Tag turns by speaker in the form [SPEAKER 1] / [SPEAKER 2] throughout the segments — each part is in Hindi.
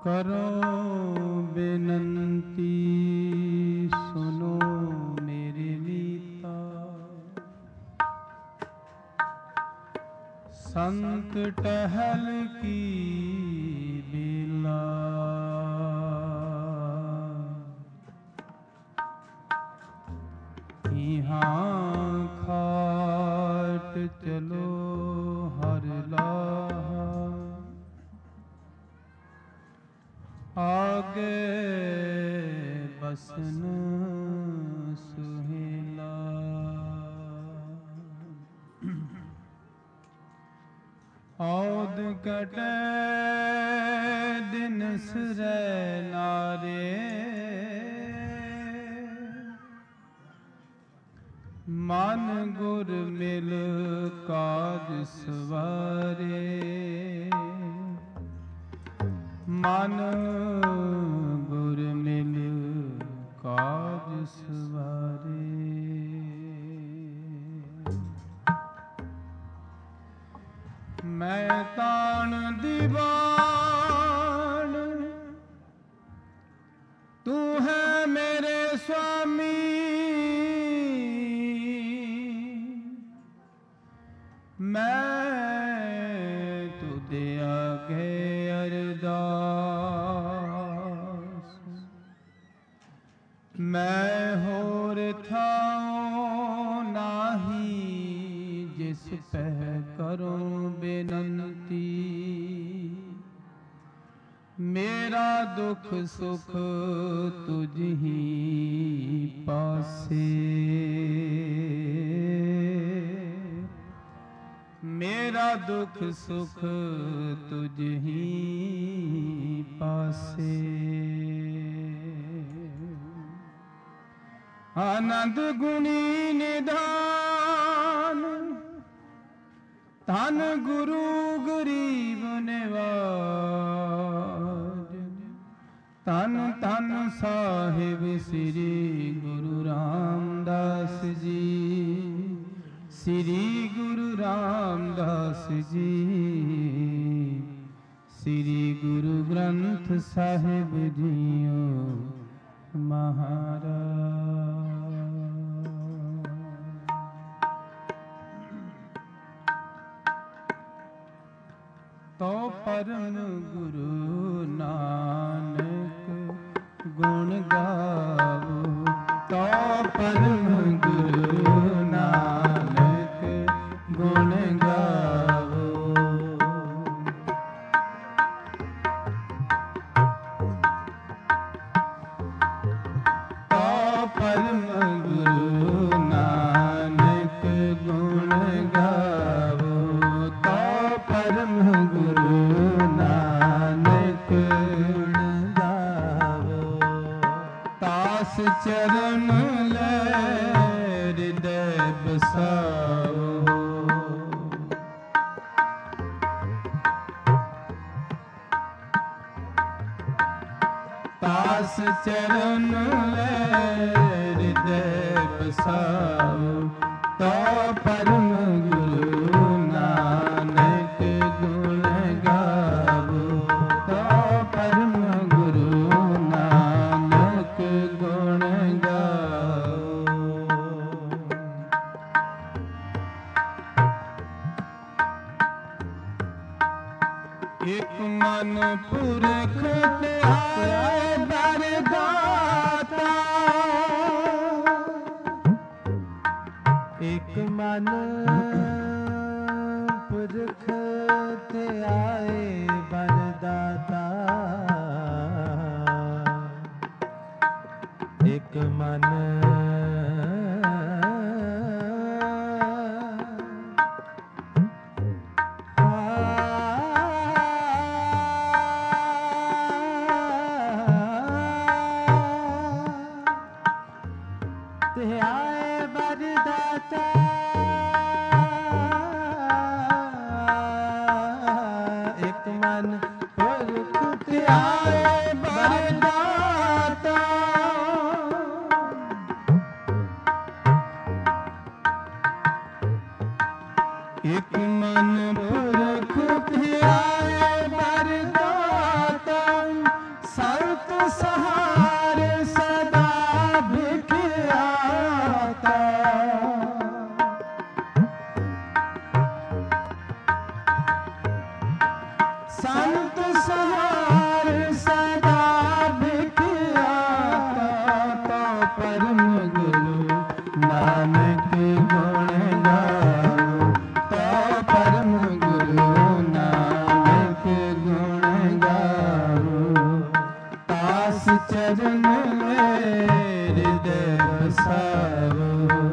[SPEAKER 1] करो बेनंती सुनो मेरे मीता, संत टहल की बेला, यहाँ खाट चलो हर लाहा, आगे बसन सुहेला। औद कटे दिन सिरै नारे, मन गुर मिल काज सवारे, मन गुर मिल काज सवारे। मैं तान दीवान तू है मेरे स्वामी, मैं तुझे आगे अरदास, मैं होर थाओ नाही जिस पह करूं बेनंती, मेरा दुख सुख तुझ ही पासे, मेरा दुख सुख तुझ ही पासे। आनंद गुणी निधान धन गुरु गरीब निवाज, धन धन साहिब श्री गुरु रामदास जी, श्री गुरु रामदास जी, श्री गुरु ग्रंथ साहिब जीओ महाराज। तो परम गुरु नानक गुण गावो, तो परम गुरु नानक गुण गावो। तो परम गुरु नानक गुण गावो, तो परम गुरु नानक गुण गावो। तास चरण ले हृदय बसाओ, तास चरण ले हृदय बसाओ, तो परम गुरु नानक गुण गावो, तो परम गुरु नानक गुण गावो। एक मन पुरख त्याए बरदाता, एक मन पुरख त्याए बरदाता, एक मन त्याए बरदाता, एक मन पुरख त्याए बरदाता, एक मन पुरख त्याए बरदाता, संत सहार सदा भिखियाता तो परम गुरु नानक गुण गाओ तो परम गुरु नानक गुण गाओ तास चरण में हृदय बसाओ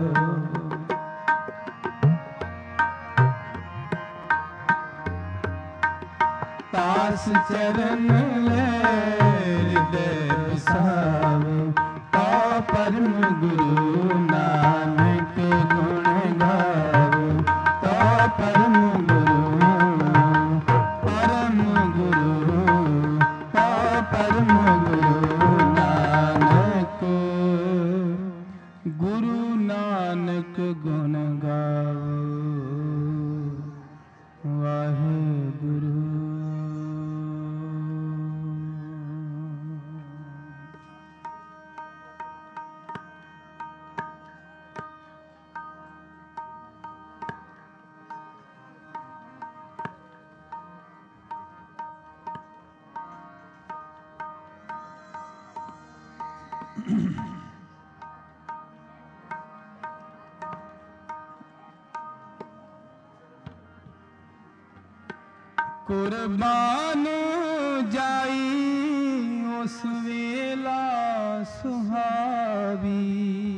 [SPEAKER 1] तास चरण में हृदय बसाओ तो परम गुरु नानक गुण गाओ तो परम गुरु तो परम गुरु नानक गुण गाओ वाहेगुरु। कुर्बान जाई उस वेला सुहावी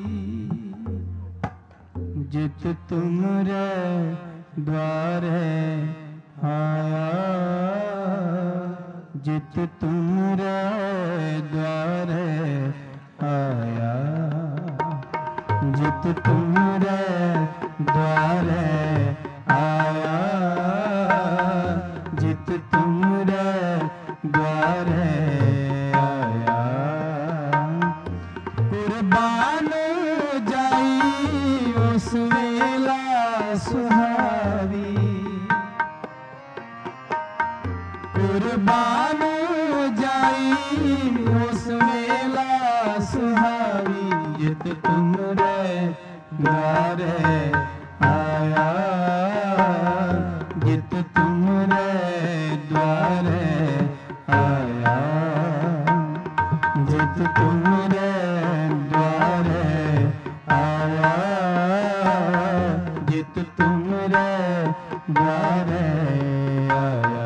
[SPEAKER 1] जित तुमरे द्वारे आया जित तुमरे द्वारे आया जित तुमरे द्वारे आया जित तुमरे द्वारे आया कुर्बान जाई उस वेला सुहावी कुर्बान जाई उस वेला सुहावी जित तुमरे द्वारे आया जित तुमरे द्वारे आया जित तुमरे द्वारे आया जित तुमरे द्वारे आया।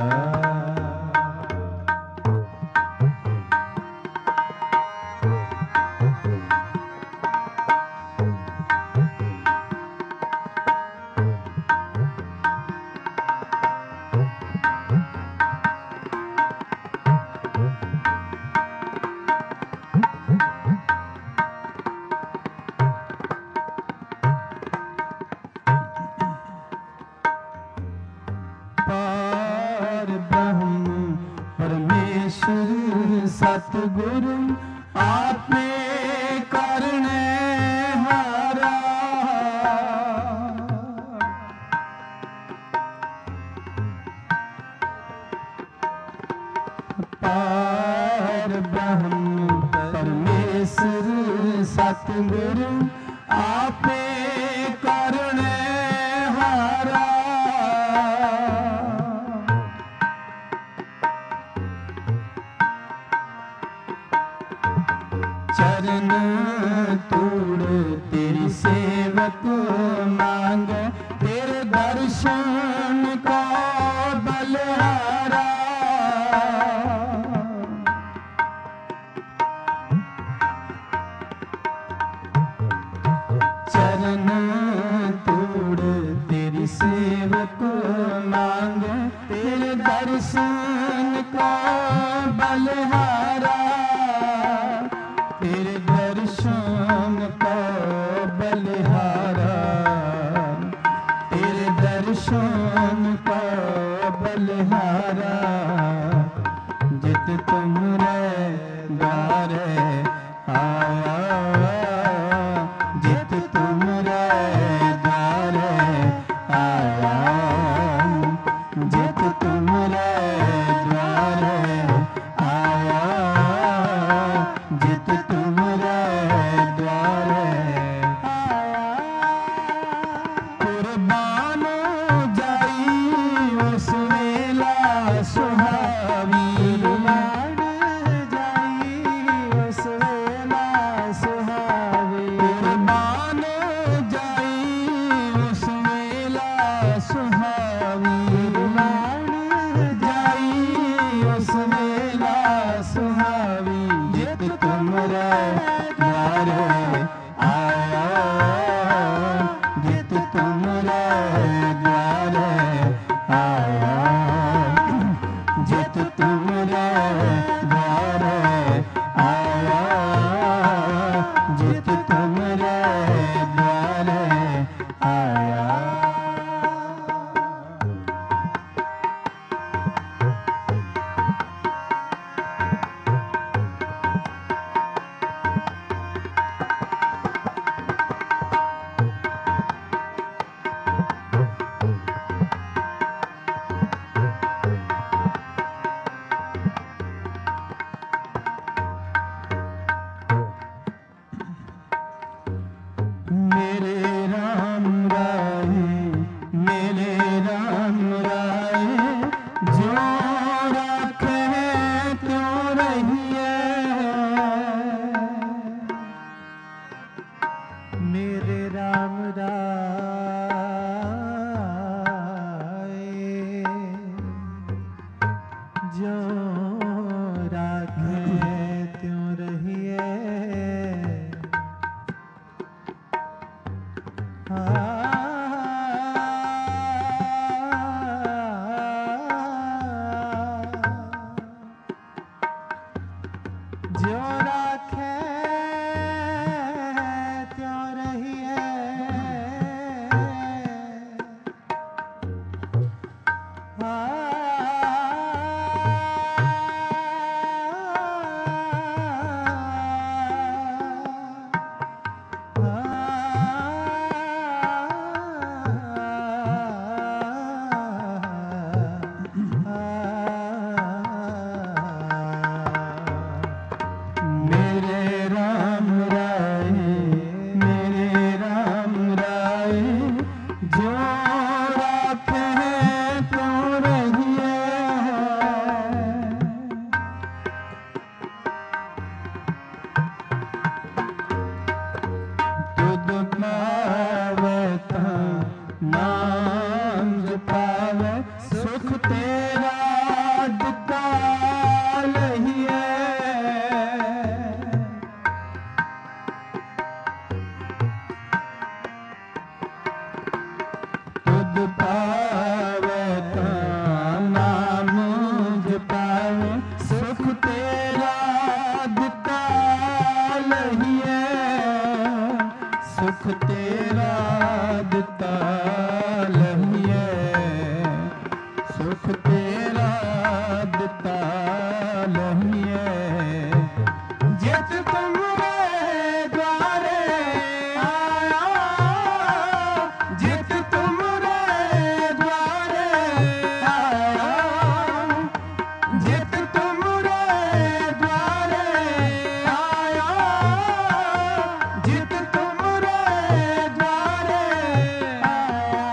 [SPEAKER 1] पार ब्रह्म परमेश्वर सतगुरु आपे करने हारा पार ब्रह्म परमेश्वर सतगुरु आपे करने हारा चरण तूड़ तेरी सेवक मांग तेरे दर्शन को बलिहारा चरण तूड़ तेरी सेवक मांग तेरे दर्शन को बलिहारा तेरे दर्शन को बलिहारा तेरे दर्शन को बलिहारा जित तुमरे द्वारे आया जित तुमरे द्वारे आया जित तुमरे द्वारे आया जित तुमरे द्वारे आया कुर्बान जाई उस वेला सुहा सुहावी कुर्बान जाई उस वेला सुहावी कुर्बान जाई उस वेला सुहावी कुर्बान जाई उस वेला सुहावी जित तुमरे द्वार आया जित तुमरे द्वार आया जित तुमरे द्वार आया जित तुमरे द्वार आया। मेरे राम राय मेरे राम राय जो राखे त्यों रहिए मेरे राम राय जो राखे त्यों रहिए जो राखे त्यों रहिए मेरे राम राय मेरे राम राय जो राखे त्यों रहिए तुद पावे नाम जपावे सुख तेरा दिता लहिए तुद पावे नाम जपावे सुख तेरा दिता लहिए सुख तेरा दिता लहिए सुख तेरा दिता लहिए जित तुमरे द्वारे आया जित तुमरे द्वारे आया जित तुमरे द्वारे आया जित तुमरे द्वारे आया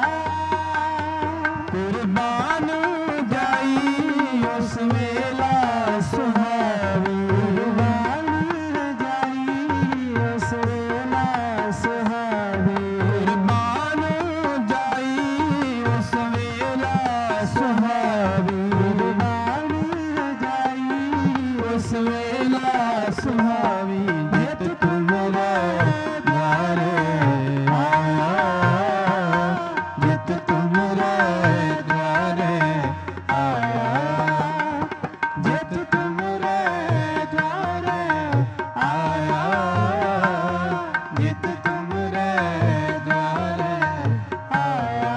[SPEAKER 1] कुर्बान जाई उस वेला सुहावी कुर्बान जाई उस वेला सुहावी कुर्बान जाई उस वेला सुहावी कुर्बान जाई उस वेला सुहावी जित तुमरे द्वारे आया जित तुमरे द्वारे आया जित तुमरे द्वारे आया जित तुमरे द्वारे आया।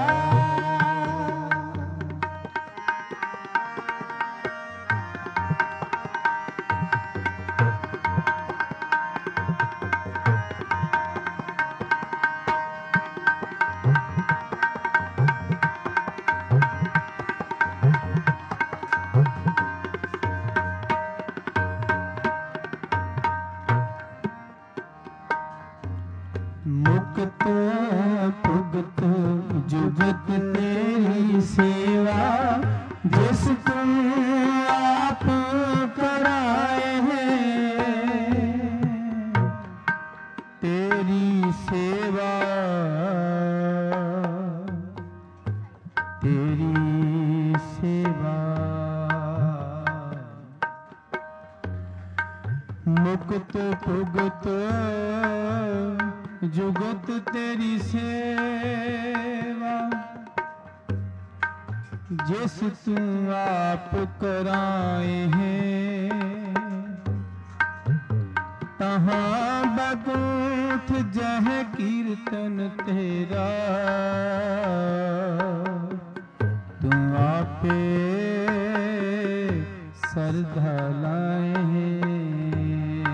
[SPEAKER 1] मुक्त भुगत जुगत तेरी सेवा, जिस तू आप कराए हैं, तहाँ बगूठ जह कीर्तन तेरा, तू आपे श्रद्धा लाए हैं।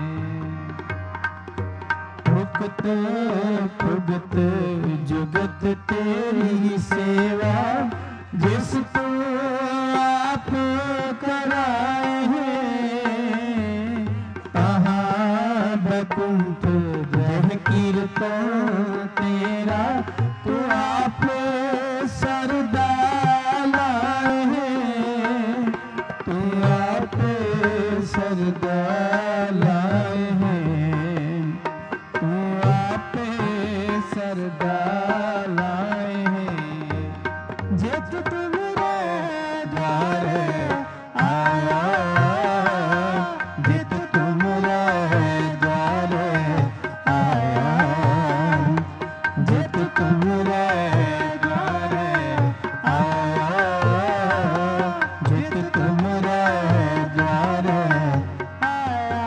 [SPEAKER 1] मुक्त भुगत जुगत तेरी सेवा, जिस तू आप कराए हैं, तहाँ बकुंठ जह कीर्तन तेरा, तू आप सरदा लाए हैं, तू आप सरदा लाए हैं, तू आप सरदा लाए हैं। जित तुमरे द्वार आया, जित तुमरे द्वार आया, जित तुमरे द्वार आया, जित तुमरे द्वार आया,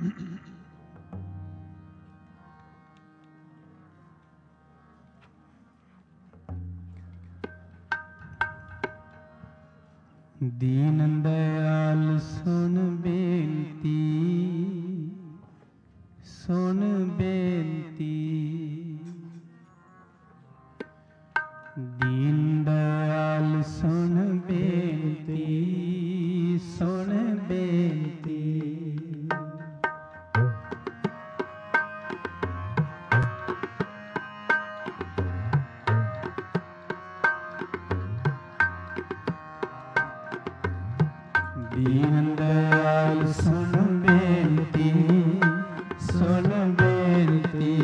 [SPEAKER 1] दीन दयाल सुन बेनती, सुन बेनती। दीन दयाल सुन बेनती, सुन बेनती। दीन दयाल सुन बेनती, सुन बेनती।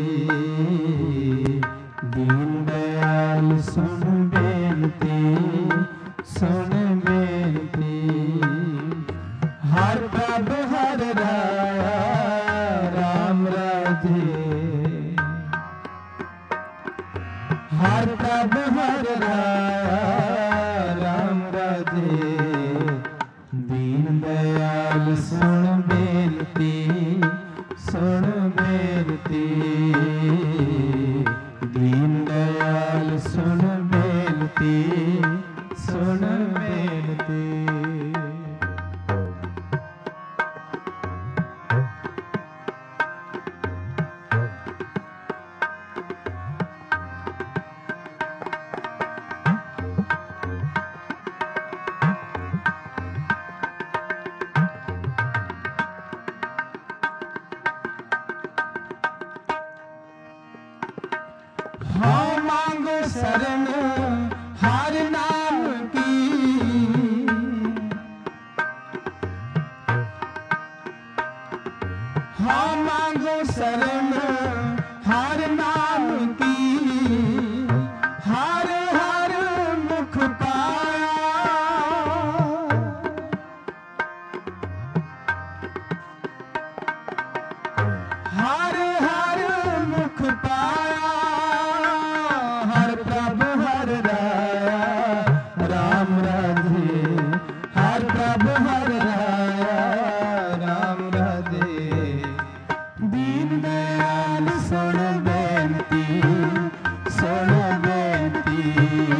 [SPEAKER 1] दीन दयाल सुन बेनती, सुन बेनती। हर प्रभ हर राया राम राजे, हर प्रभ हर राया राम राजे। दीन दयाल सुन बेनती, सुन बेनती। दीन दयाल सुन बेनती, सुन बेनती। हाँ मांगो शरण हर नाम की, हाँ मांगो शरण हर नाम की। हर हर मुख पाया, हर हर मुख पाया। हर प्रभ हर राया राम राधे, हर प्रभ हर राया राम राधे। दीन दयाल सुन बेनती, सुन बेनती।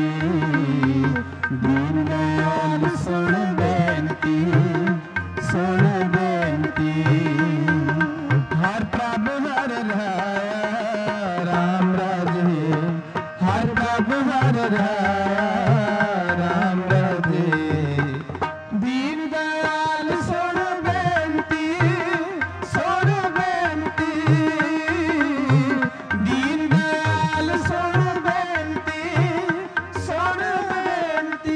[SPEAKER 1] दीन दयाल सुन बेनती, सुन बेनती। हर प्रभ हर राया राम राजे, हर प्रभ हर राया राम राजे। दीन दयाल सुन बेनती, सुन बेनती। दीन दयाल सुन बेनती, सुन बेनती।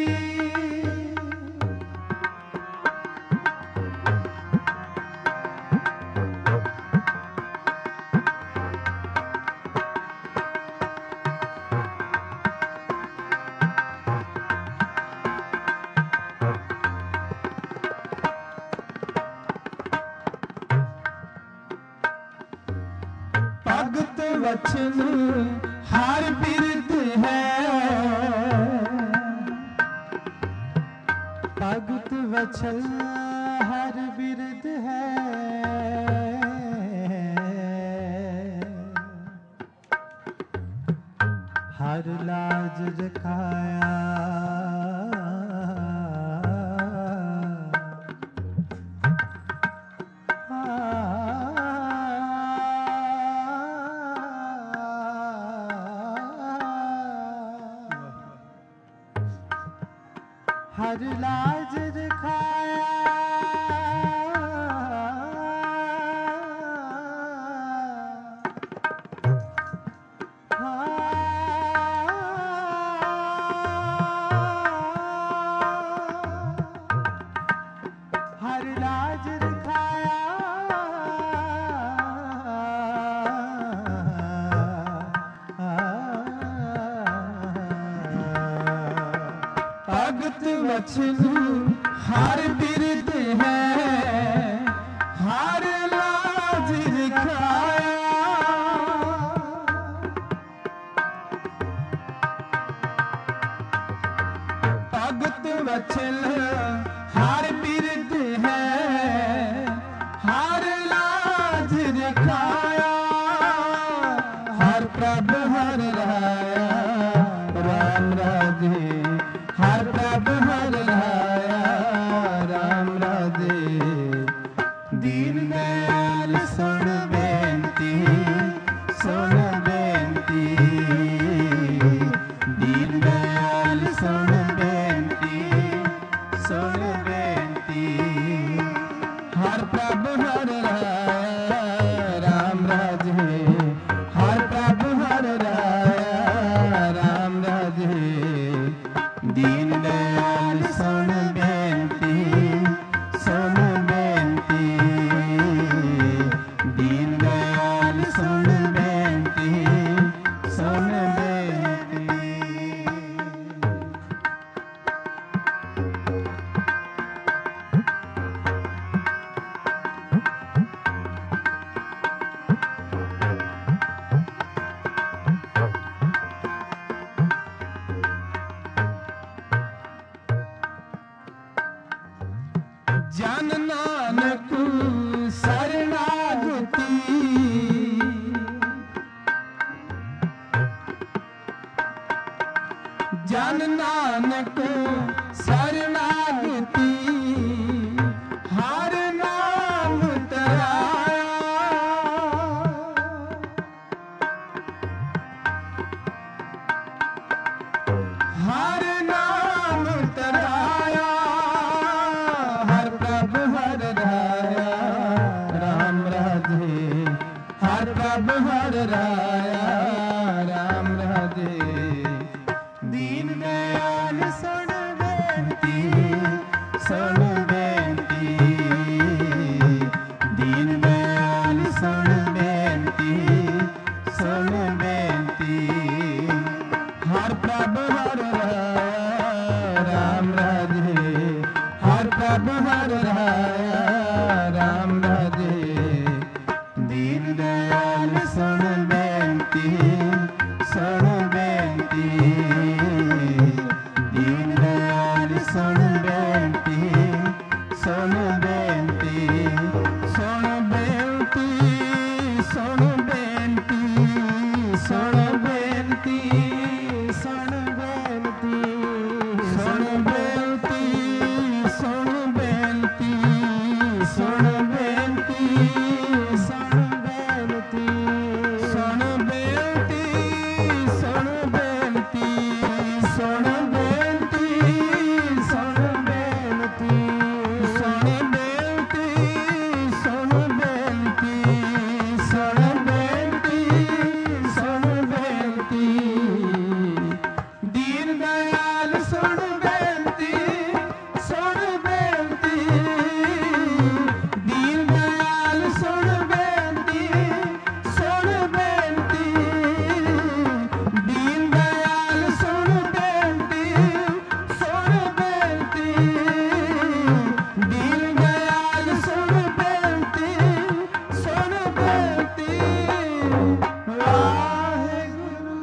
[SPEAKER 1] भगत वचन हर बिरद है, भगत वचन हर बिरद है। हर लाज रखाया, हर लाज दिखाया। हर लाज दिखाया। भगत वचन हर बिरद है, हर लाज दिखाया। भगत वचन हर बिरद है, हर लाज दीन दयाल सुन बेनती, सुन बेनती, दीन दयाल सुन बेनती, सुन बेनती। जन नानक शरणागति, जन नानक शरणागति, हर नाम तराया, हर नाम तराया, हर प्रभु हर राया, राम राधे, हर प्रभु हर राया, राम राधे। दीन दयाल सुन बेनती, सुन बेनती, दीन दयाल सुन बेनती, सुन बेनती, हर प्रभु हर राया, राम राधे, हर प्रभु हर राया, राम राधे। दीन दयाल सुन बेनती, सुन बेनती, दीन दयाल सुन बेनती, सुन बेनती, सुन बेनती, सुन बेनती, सुन बेनती, सुन बेनती, सुन बेनती, सुन बेनती, सुन बेनती, सुन बेनती, सुन बेनती, सुन बेनती, सुन बेनती, सुन बेनती, सुन बेनती, सुन बेनती, सुन बेनती, सुन बेनती। दीन दयाल सुन बेनती, सुन बेनती, दीन दयाल सुन बेनती, सुन बेनती, दीन दयाल सुन बेनती, सुन बेनती, दीन दयाल सुन बेनती, सुन बेनती। वाहेगुरु।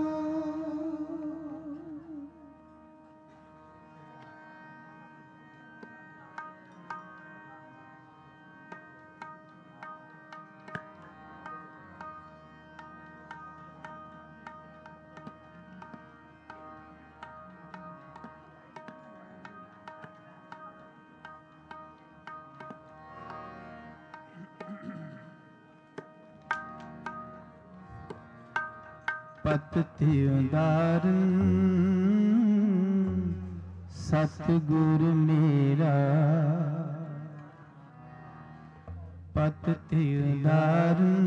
[SPEAKER 1] पतति उदारन सतगुर मेरा, पतति उदारन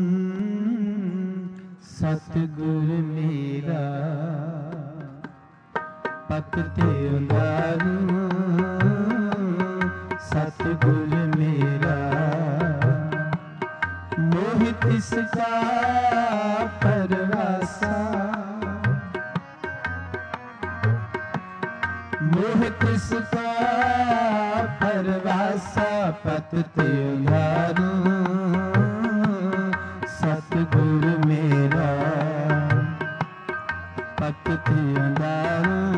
[SPEAKER 1] सतगुर मेरा, पतति उदारन सतगुर मेरा। मोहित इसका परवासा, मोहित इसका परवासा, पतति उदारन सतगुर मेरा, पतति उदारन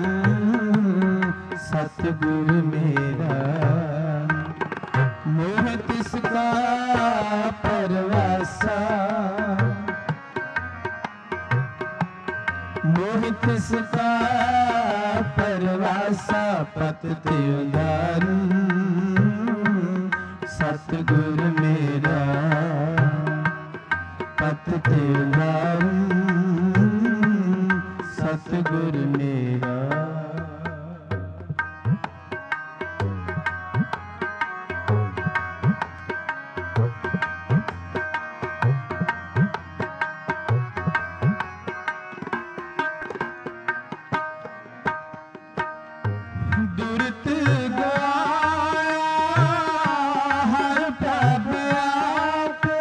[SPEAKER 1] सतगुर मेरा। मोहित इसका परवासा, मोहित इसका परवासा, पतति उदारन सतगुर मेरा, पतति उदारन सतगुर मेरा। दुरत गवाया हर प्रभ आपे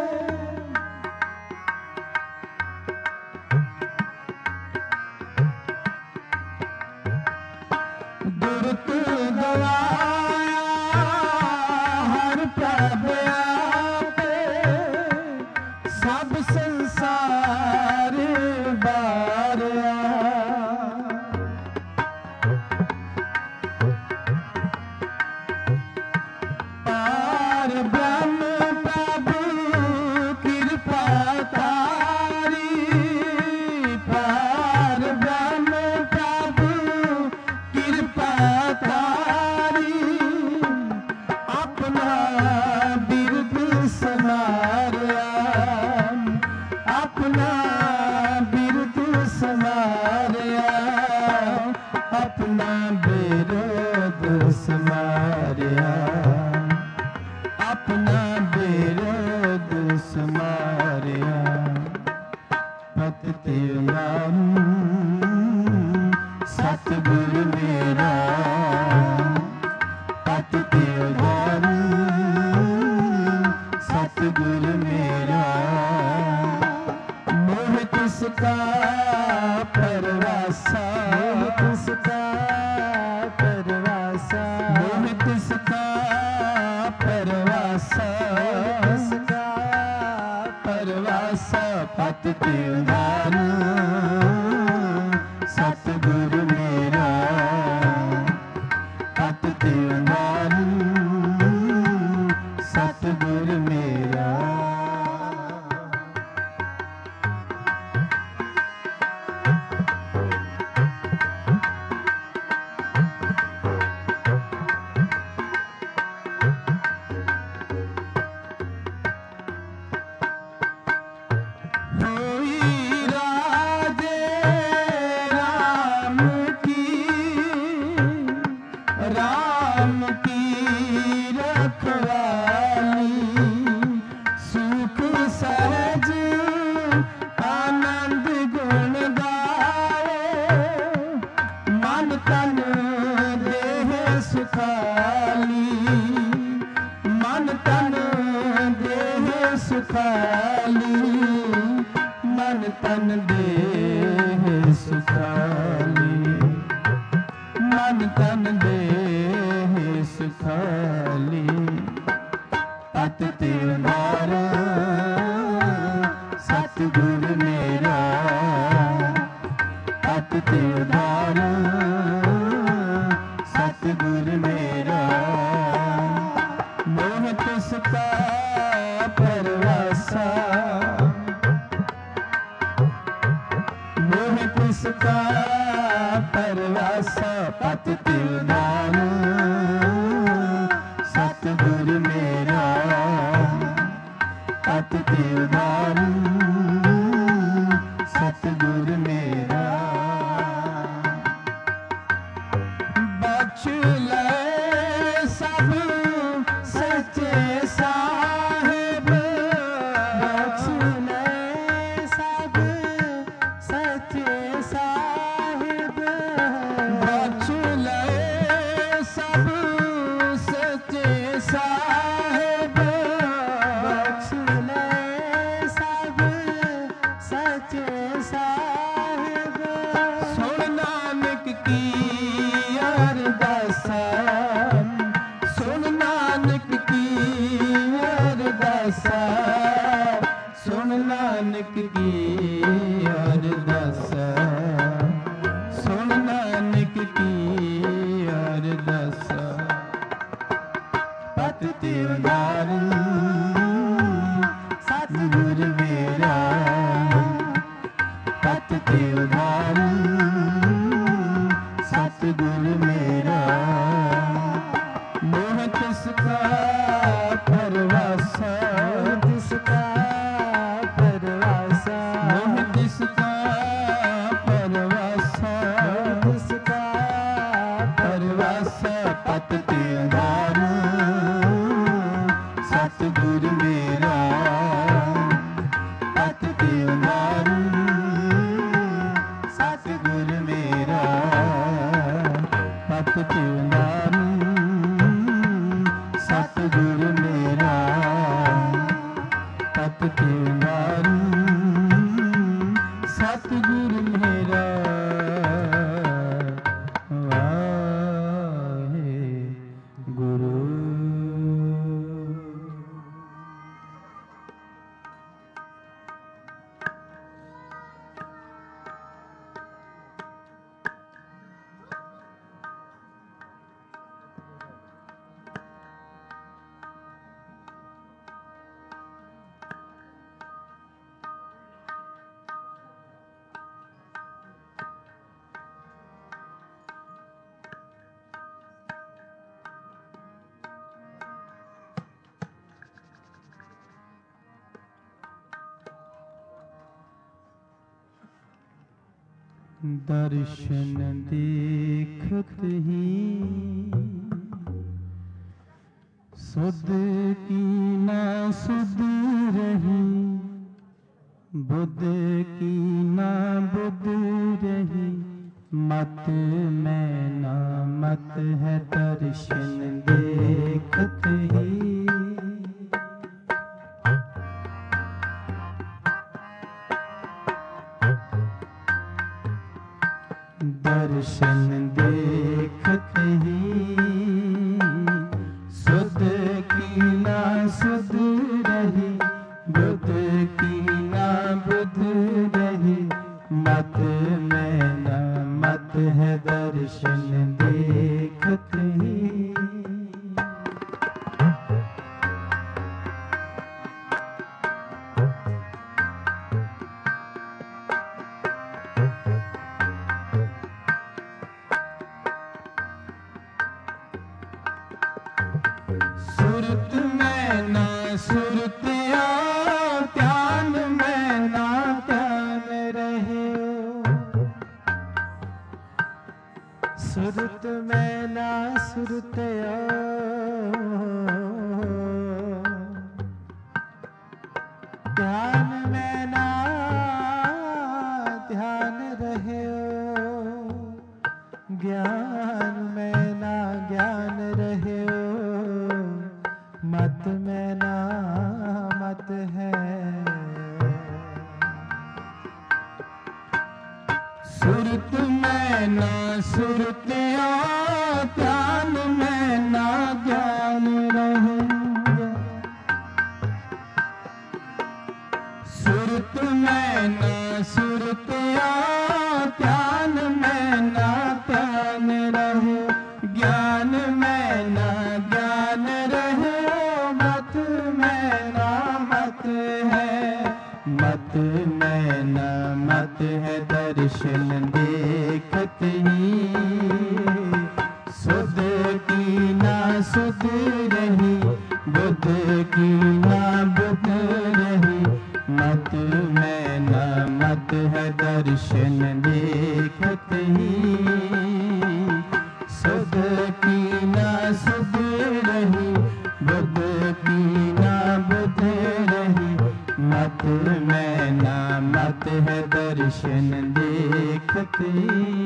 [SPEAKER 1] दुरत गवाया हर प्रभ आपे सब संसार बारिया पार ब्रह्म प्रभु कृपा तारी पार ब्रह्म प्रभु कृपा तारी अपना बिरद समारिया अपना बिरद समारिया अपना बिरद समारिया अपना बिरद समारिया भक्ति नाम सतगुर मेरा भक्ति नाम सतगुर मेरा मोह किसका परवासा किसका परवासा मोह किसका परवासा किसका परवासा पति उदार सतगुर मेरा पति उदार सतगुर मेरा राम की रखवाली सुख सहज आनंद गुण गाए मन तन देह सुखाली मन तन देह सुखाली मन तन देह सुखाली मन तन देह सुखाली पति उदार सतगुर मेरा पति उदार सतगुर मेरा मोह किसका परवासा मोह किसका परवासा पति उदार सतगुर मेरा पति उदार सतगुर मेरा बख्श ले सब सच्चे साहिब बख्श ले सब सच्चे साहिब बख्श ले सब सच्चे साहिब बख्श ले सब सच्चे साहिब सुन नानक की अरदासा सुन नानक की अरदासा सुन नानक की अरदासा सुन नानक की अरदासा पति उदार सतगुर मेरा पति उदार सतगुर मेरा मोह किसका परवासा किसका परवासा मोह किसका परवासा किसका परवासा पति उदार सतगुर मेरा पति उदार सतगुर मेरा तिलधारू सतगुरु मेरा तत तिलधारू सतगुरु मेरा वाहे गुरु। दर्शन देखत ही सुध की ना सुध रही, बुध की ना बुध रही, मत में ना मत है दर्शन देखत ही। दर्शन देखत ही सुध की ना सुध रही, बुध की ना बुध रही, मत में ना मत है दर्शन देखत ही। सुरत में ना सुरत आओ, ध्यान में ना ध्यान रहे। सुरत में ना सुरत आओ, ध्यान में ना ध्यान रहे। ज्ञान में ना ज्ञान रहे, मत में ना मत है। सुरत में ना सुरत आओ, ध्यान में ना ज्ञान रहे। सुरत में ना सुरत आओ, ध्यान में ना ध्यान रहे। ज्ञान में ना ज्ञान रहे, मत में ना मत है। मत में ना मत है दर्शन देखत ही सुध की ना सुध रही, बुध की ना बुध रही, मत में ना मत है दर्शन देखत ही। सुध की ना सुध रही, बुध की ना बुध रही, मत में ना मत है दर्शन देखत ही।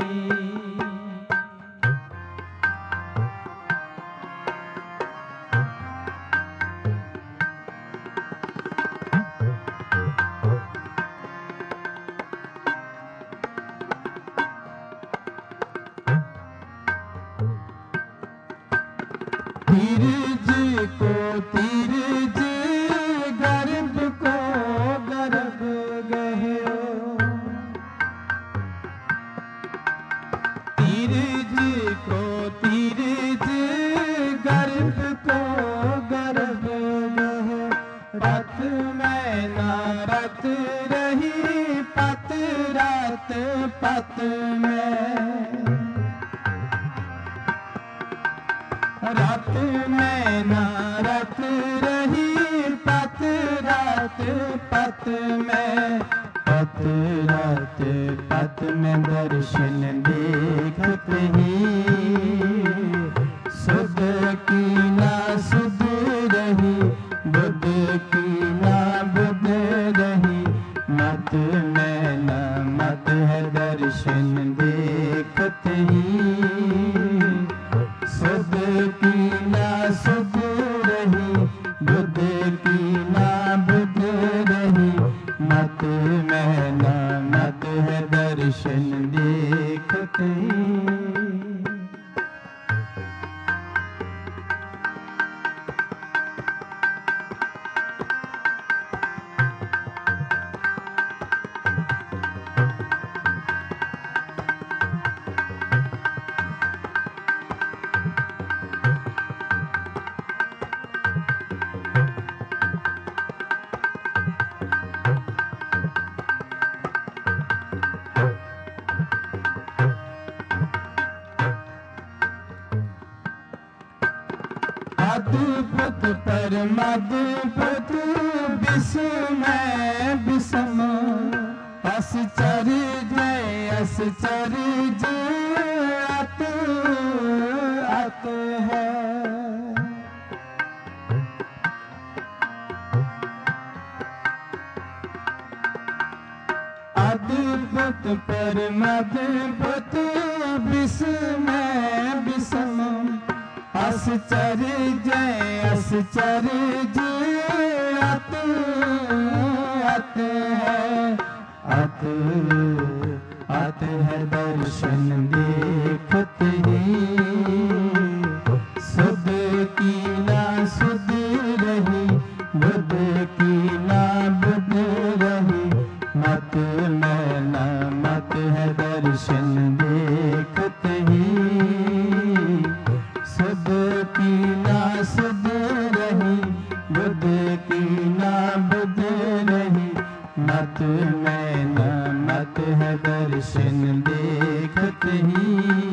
[SPEAKER 1] तीरज को तीरज, गर्भ को गर्भ गहे। तीरज को तीरज, गर्भ को गर्भ गहे। रथ में ना रथ रही, पत रात पत में। रत में ना रत रही, पत रात पत में। पत रात पत में दर्शन देखत ही सुध की ना सुध रही, बुध की ना बुध रही, मत में ना मत है दर्शन देखत ही। अद्भुत परमद्भुत विस्मय विषम आश्चर्य अत अत है। अद्भुत परमद्भुत विस्मय विषम आश्चर्य अत अत है दर्शन देखते ही सुध की ना सुध रही बुध की ना बुध रही मत मैं न मत है दर्शन देखते ही सुध की ना सुध रही बुध की ना बुध रही मत मैं न मत है दर्शन देखते ही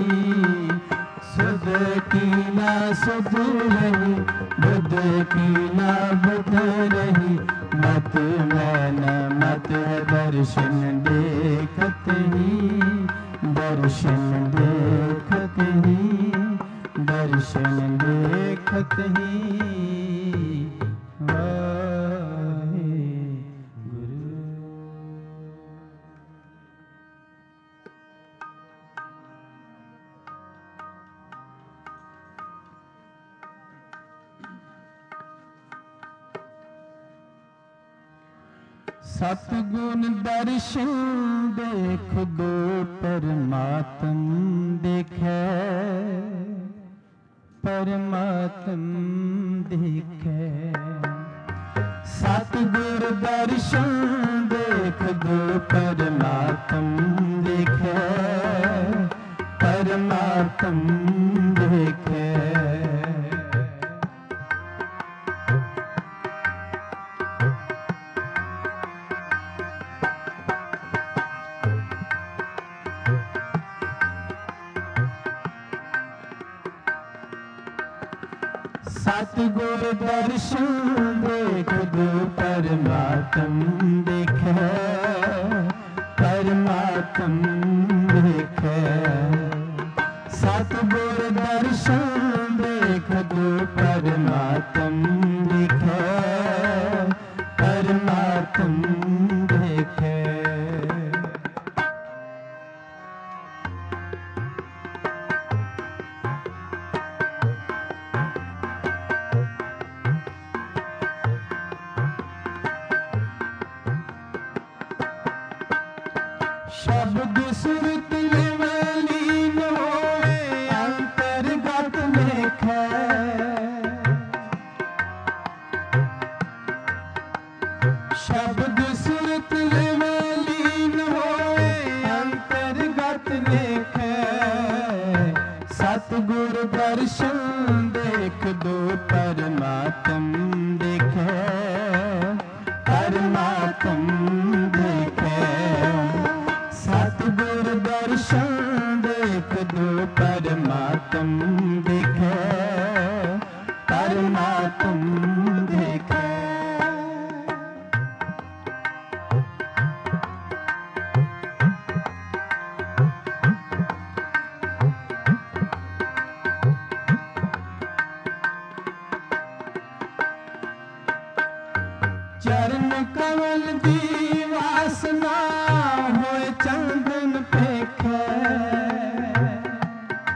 [SPEAKER 1] सुध की ना सुध रही बुध की ना बुध रही मत मैं न मत है दर्शन देखते ही दर्शन देखते ही दर्शन देखते ही सतगुण दर्शन देख दो परमात्म देखे परमात्म देखे। सतगुण दर्शन देख दो परमात्म देखे परमात्म देखे। सतगुर दर्शन देख दो परमात्म देखे परमात्म देखे। सतगुर दर्शन देख दो परमात्म देखे परमात्म देखे। शब्द सुरत में लीन होए अंतर्गत देखे। शब्द सुरत में लीन होए अंतर्गत देखे। सतगुर दर्शन देख दो परमात्म देखे परमात्म देखे। सतगुर दर्शन देख दो परमात्म देखे परमात्म देखे। चरण कमल दी वासना होए चंदन फेखे।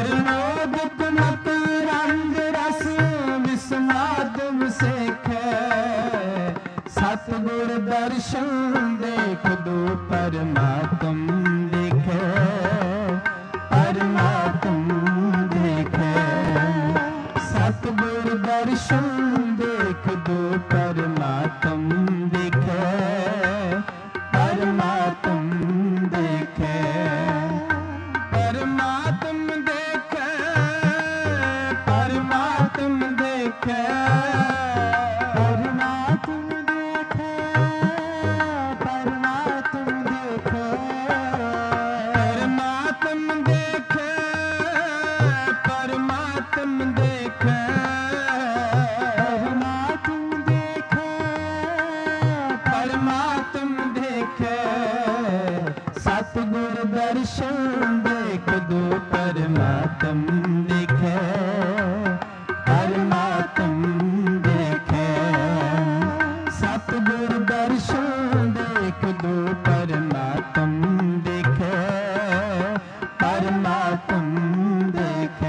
[SPEAKER 1] प्रमोद कुमक रंग रस विस्मादम सेखै सतगुर दर्शन देख दो परमात्म देखे परमात्म देखे सतगुर दर्शन देख दो परमात्म देखे परमात्म देखे परमात्म देखे परमात्म देखे परमात्म देखे परमात्म देखे परमात्म देखे परमात्म देखे परमात्म देखे परमात्म देखे सतगुर दर्शन देख दो परमात्म देखे परमात्म देखे सतगुर दर्शन देख दो परमात्म देखे परमात्म देखे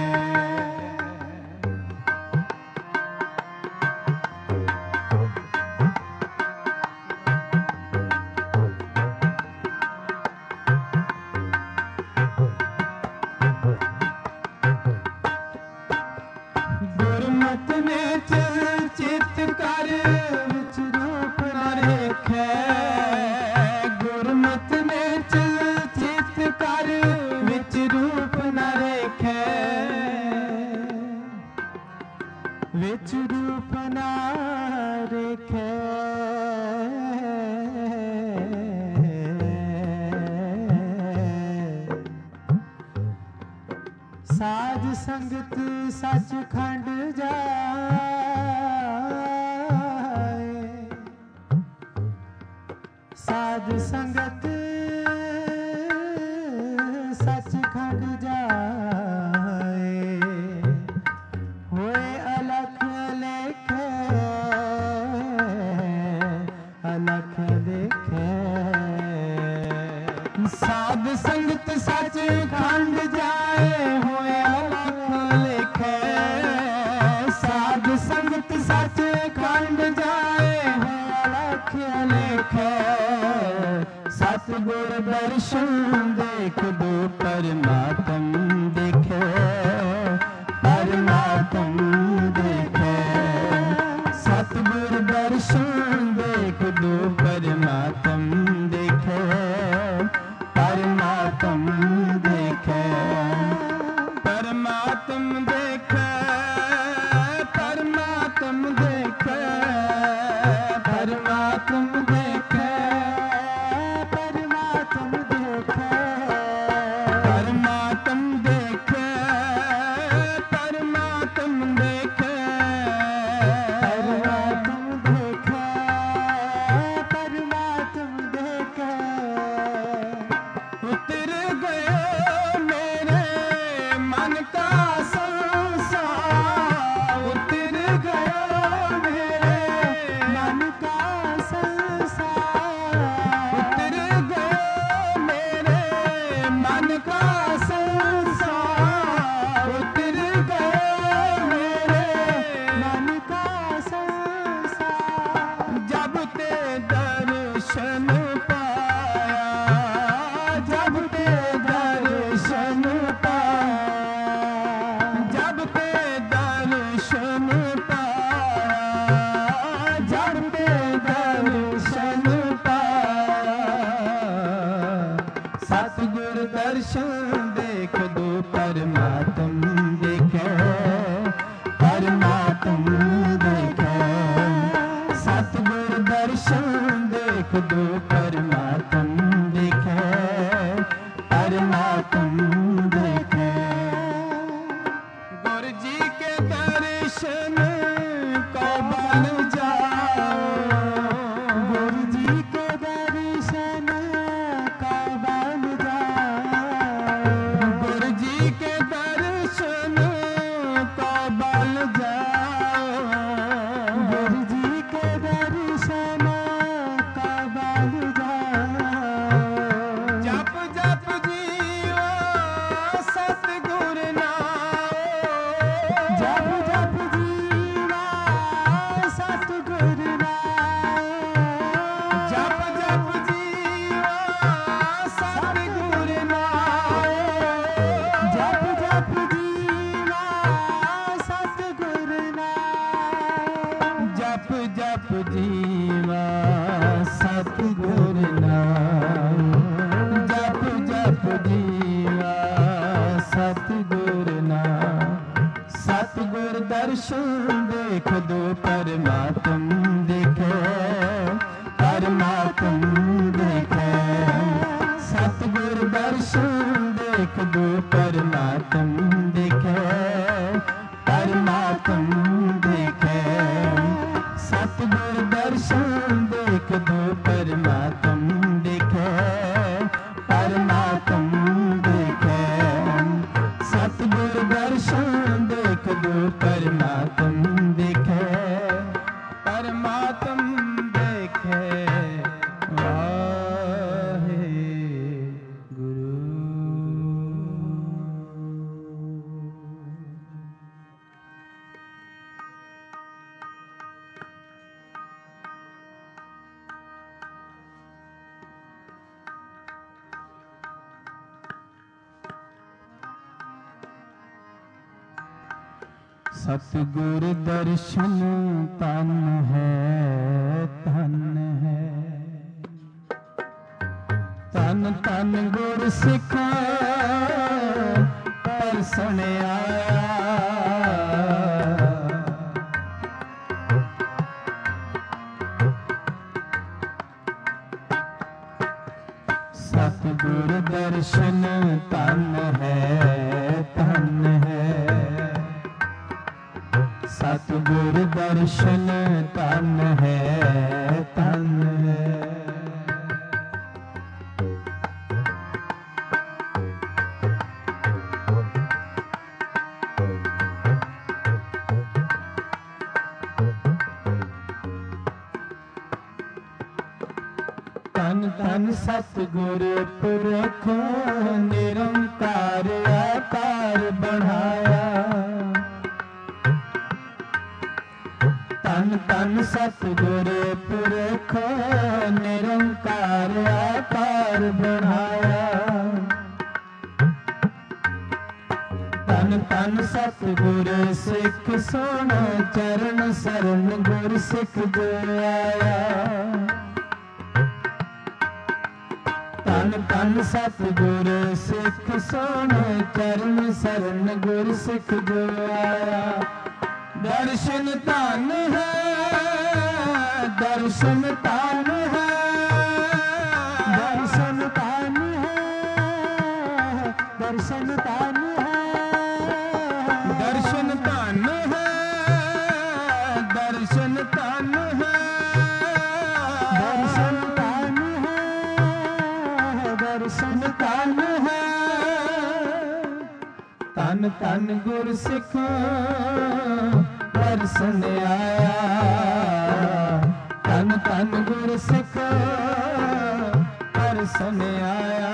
[SPEAKER 1] गुरमत ने चल चित कर विच रूप न रेखै गुरमत ने चल चित कर विच रूप न रेखै विच रूप न रेखै साध संगत सचखंड जाए साध संगत सचखंड जाए होए अलख लेखे अलख लेखे साध संगत सचखंड जाए होए अलख लेखे साध संगत सचखंड जाए होए अलख लेखे सतगुर दर्शन देख दो परमात्म देखे परमात्म देखे सतगुर दर्शन देख दो परमात्म देखे परमात्म देखे परमात्म देखे परमात्म देखे परमात्म देखे परमात्म देखे परमात्म देखे परमात्म देखे परमात्म देखे परमात्म देखे उतर गए मेरे मन का संग दर्शन देख दो परमात्म देखे, परमात्म देखे। सतगुर दर्शन देख दो परमात्म देखे, परमात्म देखे। सतगुर दर्शन देख दो परमात्म देखे, परमात्म देखे। सतगुर दर्शन देख दो परमात्म देखे, परमात्म देखे। वाहे गुरु। सतगुर दर्शन तन है, तन है। तन तन गुर सिख परसण आया। सतगुर दर्शन तन है, तन है। सतगुर दर्शन तन है, तन है। तन तन सतगुर पुरख निरंकार आकार बढ़ाया। तन तन सतगुर पुरख निरंकार आकार बढ़ाया। तन तन सतगुर सिख सोण चरण शरण गुर सिख जो आया। तन तन सतगुर सिख सोण चरण शरण गुर सिख जो आया। दर्शन तन है, दर्शन तन है। दर्शन तन है, दर्शन तन है। दर्शन तन है, दर्शन तन है। दर्शन तन है, दर्शन तन है। तन तन गुर सिख परसण आया। तन तन गुर सिख परसण आया।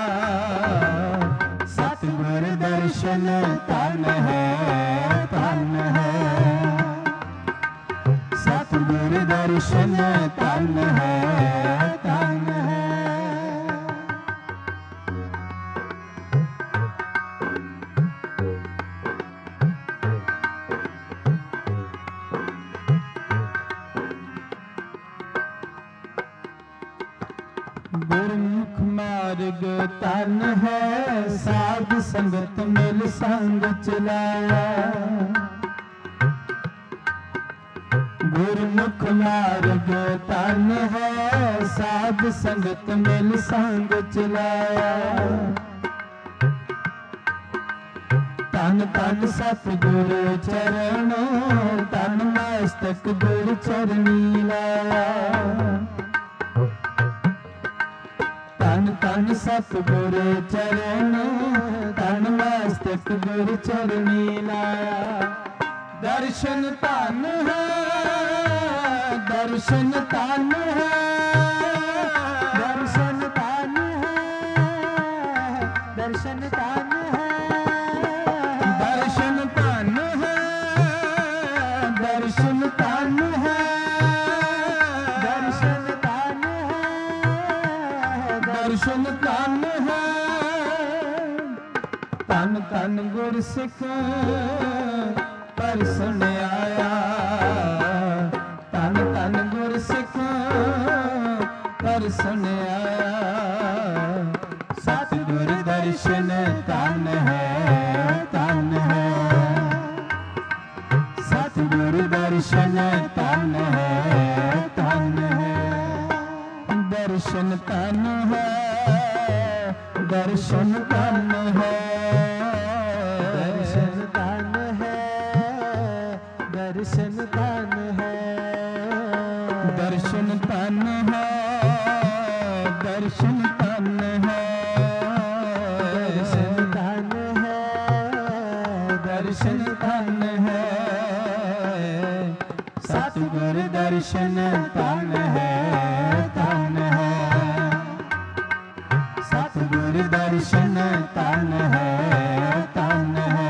[SPEAKER 1] सतगुर दर्शन तन है, तन है। सतगुर दर्शन तन है, तन है। गुरमुख मार्ग तन है, साध संगत मिल संग चलाया। गुरमुख मार्ग तन है, साध संगत मिल संग चलाया। तन तन सतगुर चरण तन मस्तक गुर चरनी लाया। तन तन सतगुर चरण तन मस्तक गुर चरनी लाया। दर्शन तन है, दर्शन तन है। दर्शन तन है, दर्शन तन है। दर्शन तन है, दर्शन तन है। दर्शन तन है, दर्शन तन है। तन तन गुर सिख परसण आया। तन तन गुर सिख परसण आया। सतगुर दर्शन तन है, तन है। सत दर्शन तन है, तन है, दर्शन तन है, दर्शन तन है,
[SPEAKER 2] दर्शन तन है, दर्शन तन है,
[SPEAKER 1] दर्शन तन है, दर्शन तन है,
[SPEAKER 2] दर्शन तन है,
[SPEAKER 1] दर्शन तन है, सतगुर दर्शन तन है, तन है, सतगुर दर्शन तन है, तन है।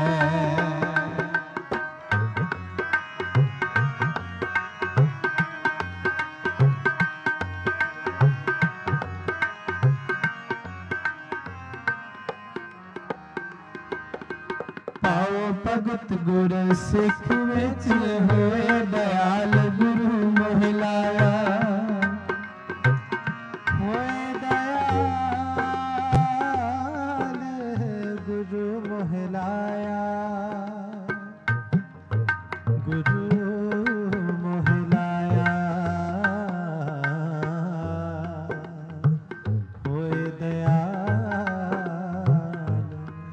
[SPEAKER 1] पाओ भगत गुर सिख विच होए दयाल गुरु मोह लाया,
[SPEAKER 2] होए दयाल गुरु मोह लाया, गुरु मोह लाया, होए दयाल,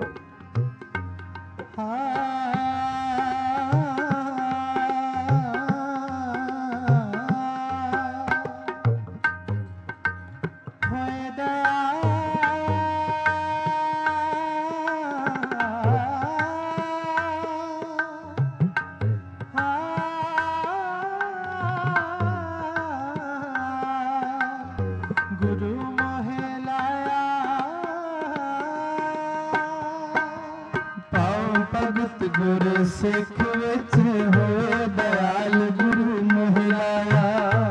[SPEAKER 2] होए गुरु मोह लाया,
[SPEAKER 1] पाओ भगत गुर सिख विच होए दयाल गुरु मोह लाया,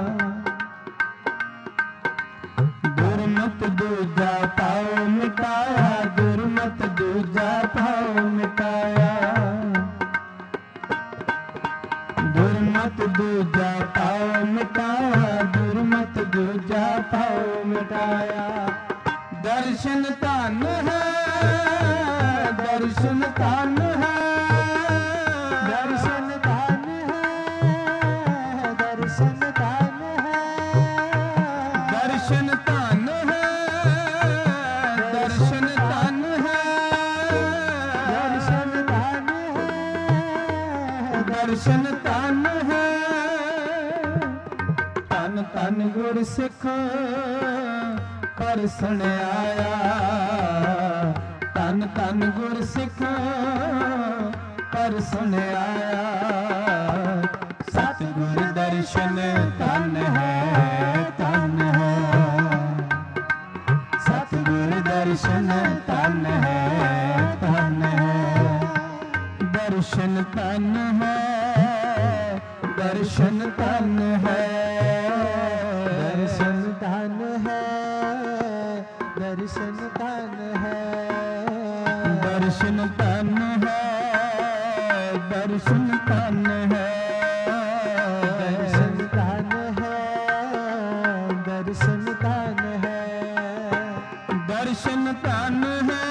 [SPEAKER 1] दुरमत दूजा पाओ मिटाया, दुरमत दूजा पाओ मिटाया, दुरमत दूजा पाओ मिटाया, दुरमत दूजा पाओ मिटाया। दर्शन धन है, दर्शन धन है,
[SPEAKER 2] दर्शन धन है, दर्शन धन है,
[SPEAKER 1] दर्शन धन है, दर्शन धन है,
[SPEAKER 2] दर्शन धन है,
[SPEAKER 1] दर्शन धन है। तन तन गुर सिख परसण आया, तन तन गुर सिख परसण आया, सतगुर दर्शन तन है, तन है, सतगुर दर्शन तन है, तन है, दर्शन तन है, दर्शन तन है,
[SPEAKER 2] दर्शन धन है, दर्शन धन है,
[SPEAKER 1] दर्शन तन है, दर्शन तन है,
[SPEAKER 2] दर्शन धन है, दर्शन धन है,
[SPEAKER 1] दर्शन तन है,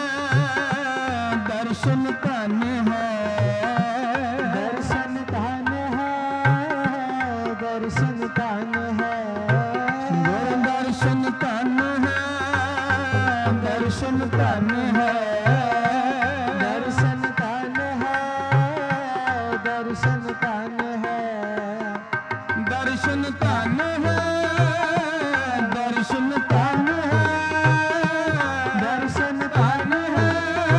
[SPEAKER 1] दर्शन तन है,
[SPEAKER 2] दर्शन धन है, दर्शन धन है,
[SPEAKER 1] गुर दर्शन तन है, दर्शन तन है,
[SPEAKER 2] दर्शन धन है, दर्शन धन है,
[SPEAKER 1] दर्शन तन है, दर्शन तन है,
[SPEAKER 2] दर्शन धन है,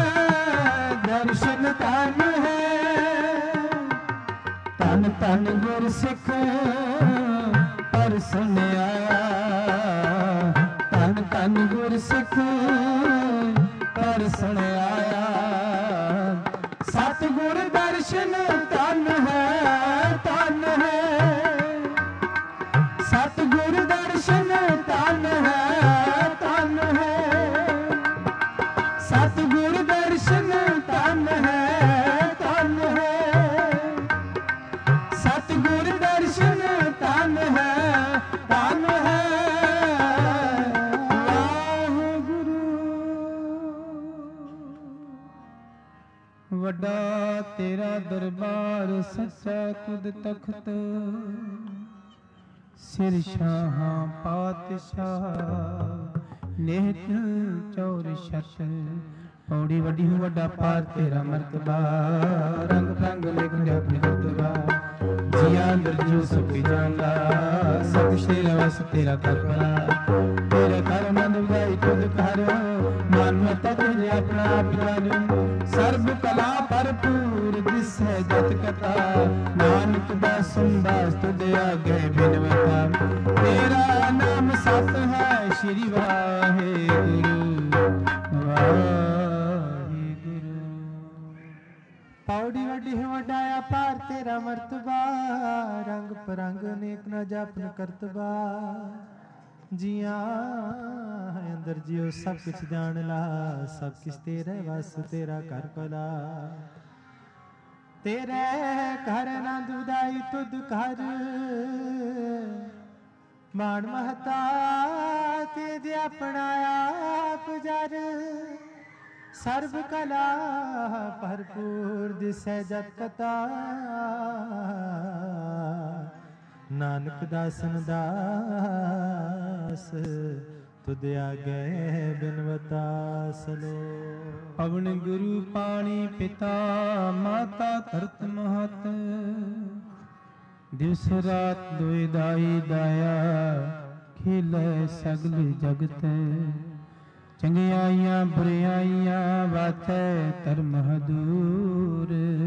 [SPEAKER 1] दर्शन तन है। तन तन गुर सिख परसण आया, तन तन गुर सिख परसण आया, सतगुर दर्शन तन है, तन है, सतगुर दर्शन तन है, तन है, सतगुर दर्शन तन है, तन है, सतगुर दर्शन तन है, तन है। वाहिगुरु वड्डा ਤੇਰਾ ਦਰਬਾਰ ਸੱਚਾ ਤੁਧ ਤਖਤ ਸਿਰ ਸ਼ਾਹਾਂ ਪਾਤਸ਼ਾਹ ਨਿਹਤ ਚੌਰ ਛਤ ਪੌੜੀ ਵੱਡੀ ਹੂੰ ਵੱਡਾ ਪਾਰ ਤੇਰਾ ਮਰਤਬਾ ਰੰਗ ਰੰਗ ਲਿਖ ਲਿਆ ਆਪਣੀ ਮਰਤਬਾ ਜੀਆਂ ਅੰਦਰ ਜਿਉ ਸਭ ਜਾਣਦਾ ਸਭ ਤੇਰਾ ਵਸ ਤੇਰਾ ਕਰਪਰਾ ਤੇਰੇ ਘਰ ਆਨੰਦ ਉਦਾਈ ਤੁਧ ਘਰ ਮਨ ਮਤਾ ਤੇ ਆਪਣਾ ਆਪ ਜਾਣੂ ਸਰਬ ਕਲਾ ਭਰਪੂਰ ਦਿਸੈ ਜਤ ਕਥਾ ਨਾਨਕ ਦਾ ਸੰਦਾਸ ਤੁਧ ਆਗੇ ਬਿਨਵਤਾ ਤੇਰਾ ਨਾਮ ਸਤ ਹੈ ਸ਼੍ਰੀ ਵਾਹਿਗੁਰੂ ਵਾਹਿਗੁਰੂ।
[SPEAKER 2] ਪੌੜੀ ਵੱਡੀ ਹੈ ਵਡਾਇਆ ਪਾਰ ਤੇਰਾ ਮਰਤਬਾ ਰੰਗ ਪਰੰਗ ਅਨੇਕ ਨਾ ਜਾਪਨ ਕਰਤਬਾ ਜੀਆਂ ਅੰਦਰ ਜਿਉ ਸਭ ਕੁਛ ਜਾਣ ਲਾ ਸਭ ਕਿਸ ਤੇਰੇ ਵਸ ਤੇਰਾ ਘਰ ਭਲਾ ਤੇਰੇ ਘਰ ਆਨੰਦ ਉਦਾਈ ਤੁਧ ਘਰ ਮਾਣ ਮਹਤਾ ਤੇ ਆਪਣਾ ਆਪ ਜਰ ਸਰਬ ਕਲਾ ਭਰਪੂਰ ਦਿਸੈ ਜਤ ਕਥਾ ਨਾਨਕ ਦਾਸਨ ਦਾਸ ਤੁਧ ਆਗੇ ਬਿਨਵਤਾ ਸਲੋ
[SPEAKER 1] ਪਵਨ ਗੁਰੂ ਪਾਣੀ ਪਿਤਾ ਮਾਤਾ ਧਰਤ ਮਹਤ ਦਿਵਸ ਰਾਤ ਦੁਇ ਦਾਈ ਦਾਇਆ ਖੇਲੇ ਸਗਲ ਜਗਤ ਚੰਗਿਆਈਆਂ ਬੁਰਿਆਈਆਂ ਵਾਚੈ ਧਰਮ ਹਦੂਰ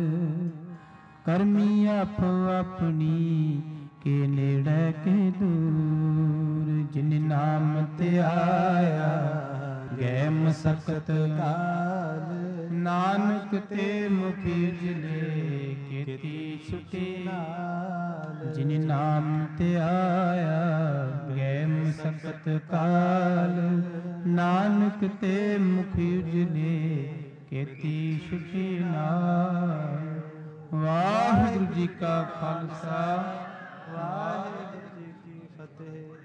[SPEAKER 1] ਕਰਮੀ ਆਪੋ ਆਪਣੀ ਕੇ ਨੇੜੇ ਕੇ ਦੂਰ ਜਿਨ ਨਾਮ ਤੇ ਆਇਆ ਗੈ ਮਸਕਤ ਕਾਲ ਨਾਨਕ ਤੇ ਮੁਖੀ ਜਿਨੇ ਕੀਤੀ ਛੁਟੀ ਨਾਲ ਜਿਨ ਨਾਮ ਤੇ ਆਇਆ ਗੈ ਮਸਕਤ ਕਾਲ ਨਾਨਕ ਤੇ ਮੁਖੀ ਜਿਨੇ ਕੀਤੀ ਛੁਟੀ ਨਾਲ। ਵਾਹਿਗੁਰੂ ਜੀ ਕਾ ਖਾਲਸਾ ਵਾਹਿਗੁਰੂ ਜੀ ਕੀ ਫਤਿਹ।